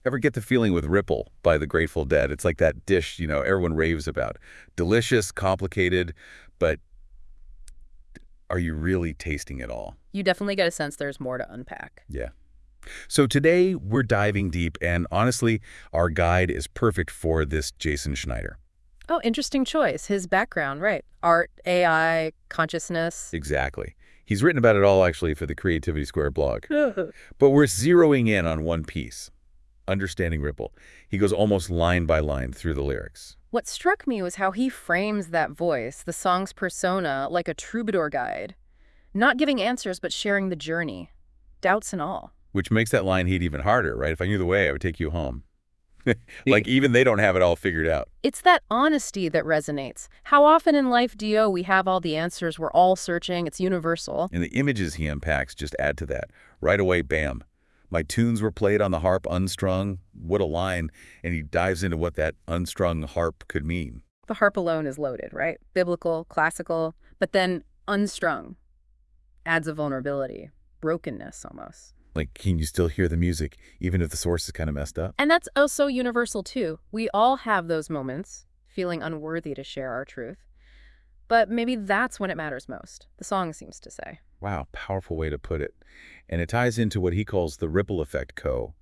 Ever get the feeling with Ripple by the Grateful Dead? It's like that dish, everyone raves about. Delicious, complicated, but are you really tasting it all? You definitely get a sense there's more to unpack. Yeah. So today we're diving deep, and honestly, our guide is perfect for this Jason Schneider. Oh, interesting choice. His background, right. Art, AI, consciousness. Exactly. He's written about it all, actually, for the Creativity Square blog. But we're zeroing in on one piece, understanding Ripple. He goes almost line by line through the lyrics. What struck me was how he frames that voice, the song's persona, like a troubadour guide. Not giving answers, but sharing the journey. Doubts and all. Which makes that line hit even harder, right? If I knew the way, I would take you home. Like, even they don't have it all figured out. It's that honesty that resonates. How often in life, D.O., we have all the answers, we're all searching, it's universal. And the images he unpacks just add to that. Right away, bam. My tunes were played on the harp unstrung. What a line. And he dives into what that unstrung harp could mean. The harp alone is loaded, right? Biblical, classical, but then unstrung. Adds a vulnerability, brokenness almost. Like, can you still hear the music, even if the source is kind of messed up? And that's also universal, too. We all have those moments, feeling unworthy to share our truth. But maybe that's when it matters most, the song seems to say. Wow, powerful way to put it. And it ties into what he calls the ripple effect,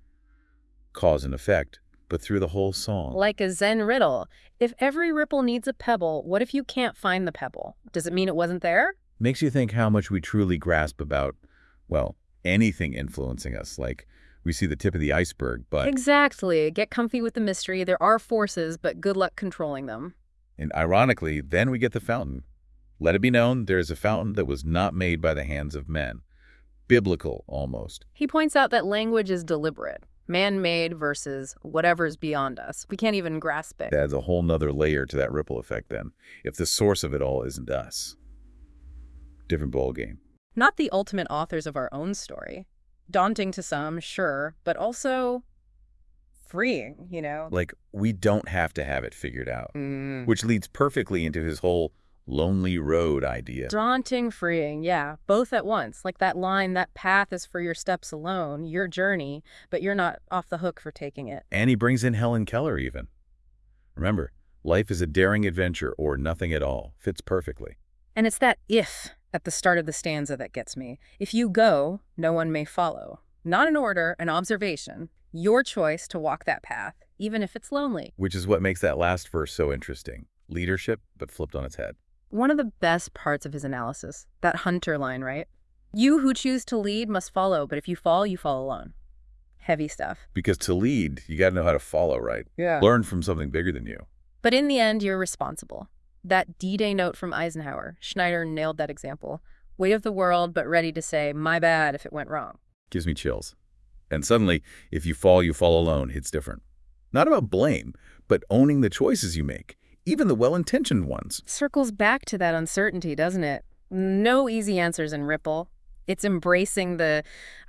cause and effect, but through the whole song. Like a Zen riddle. If every ripple needs a pebble, what if you can't find the pebble? Does it mean it wasn't there? Makes you think how much we truly grasp about, well, anything influencing us. Like, we see the tip of the iceberg, but... Exactly. Get comfy with the mystery. There are forces, but good luck controlling them. And ironically, then we get the fountain. Let it be known, there is a fountain that was not made by the hands of men. Biblical, almost. He points out that language is deliberate. Man-made versus whatever's beyond us. We can't even grasp it. That adds a whole nother layer to that ripple effect then. If the source of it all isn't us. Different ballgame. Not the ultimate authors of our own story. Daunting to some, sure, but also freeing, Like, we don't have to have it figured out. Which leads perfectly into his whole lonely road idea. Daunting, freeing, yeah, both at once. Like that line, that path is for your steps alone, your journey, but you're not off the hook for taking it. And he brings in Helen Keller even. Remember, life is a daring adventure or nothing at all. Fits perfectly. And it's that if at the start of the stanza that gets me. If you go, no one may follow. Not an order, an observation. Your choice to walk that path, even if it's lonely. Which is what makes that last verse so interesting. Leadership, but flipped on its head. One of the best parts of his analysis, that Hunter line, right? You who choose to lead must follow, but if you fall alone. Heavy stuff. Because to lead, you got to know how to follow, right? Yeah. Learn from something bigger than you. But in the end, you're responsible. That D-Day note from Eisenhower, Schneider nailed that example. Weight of the world, but ready to say, my bad if it went wrong. Gives me chills. And suddenly, if you fall alone, hits different. Not about blame, but owning the choices you make, even the well-intentioned ones. Circles back to that uncertainty, doesn't it? No easy answers in Ripple. It's embracing the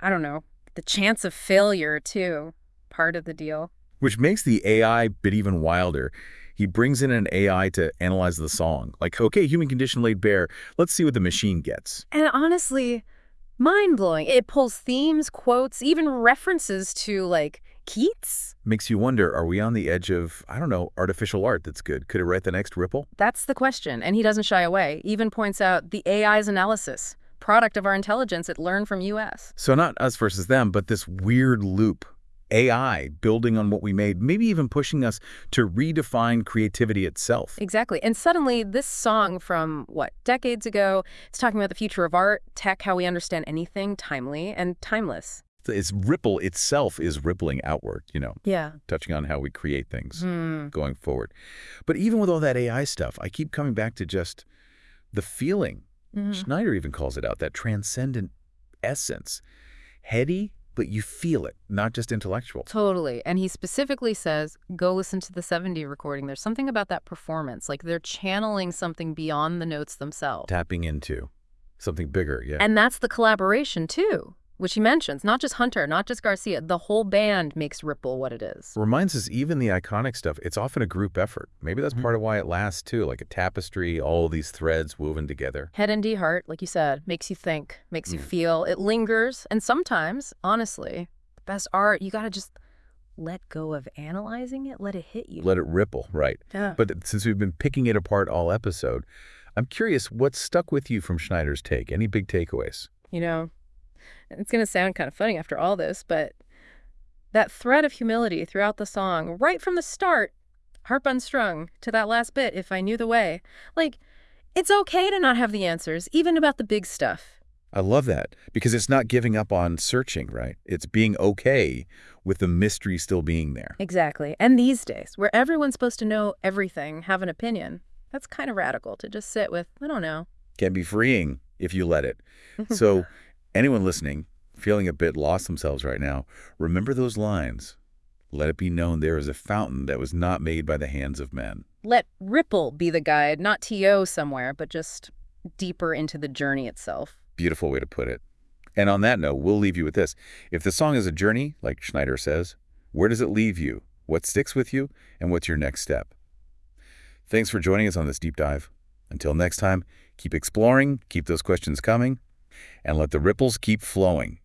chance of failure, too. Part of the deal. Which makes the AI bit even wilder. He brings in an AI to analyze the song. Like, okay, human condition laid bare. Let's see what the machine gets. And honestly, mind-blowing. It pulls themes, quotes, even references to, Keats. Makes you wonder, are we on the edge of, artificial art that's good? Could it write the next Ripple? That's the question, and he doesn't shy away. Even points out the AI's analysis, product of our intelligence it learned from US. So not us versus them, but this weird loop. AI building on what we made, maybe even pushing us to redefine creativity itself. Exactly. And suddenly this song from, decades ago, it's talking about the future of art, tech, how we understand anything, timely and timeless. Its ripple itself is rippling outward, Yeah. touching on how we create things going forward. But even with all that AI stuff, I keep coming back to just the feeling. Schneider even calls it out, that transcendent essence. Heady, but you feel it, not just intellectual. Totally. And he specifically says, go listen to the 70 recording. There's something about that performance, like they're channeling something beyond the notes themselves. Tapping into something bigger, yeah. And that's the collaboration, too, which he mentions. Not just Hunter, not just Garcia. The whole band makes Ripple what it is. Reminds us even the iconic stuff, it's often a group effort. Maybe that's part of why it lasts, too, like a tapestry, all these threads woven together. Head and D heart, like you said, makes you think, makes you feel. It lingers. And sometimes, honestly, the best art, you got to just let go of analyzing it, let it hit you. Let it ripple, right. Yeah. But since we've been picking it apart all episode, I'm curious what stuck with you from Schneider's take. Any big takeaways? You know, it's going to sound kind of funny after all this, but that thread of humility throughout the song, right from the start, harp unstrung, to that last bit, if I knew the way. Like, it's okay to not have the answers, even about the big stuff. I love that, because it's not giving up on searching, right? It's being okay with the mystery still being there. Exactly. And these days, where everyone's supposed to know everything, have an opinion, that's kind of radical to just sit with, I don't know. Can be freeing if you let it. So anyone listening, feeling a bit lost themselves right now, remember those lines. Let it be known there is a fountain that was not made by the hands of men. Let ripple be the guide, not TO somewhere, but just deeper into the journey itself. Beautiful way to put it. And on that note, we'll leave you with this. If the song is a journey, like Schneider says, where does it leave you? What sticks with you? And what's your next step? Thanks for joining us on this deep dive. Until next time, keep exploring, keep those questions coming, and let the ripples keep flowing.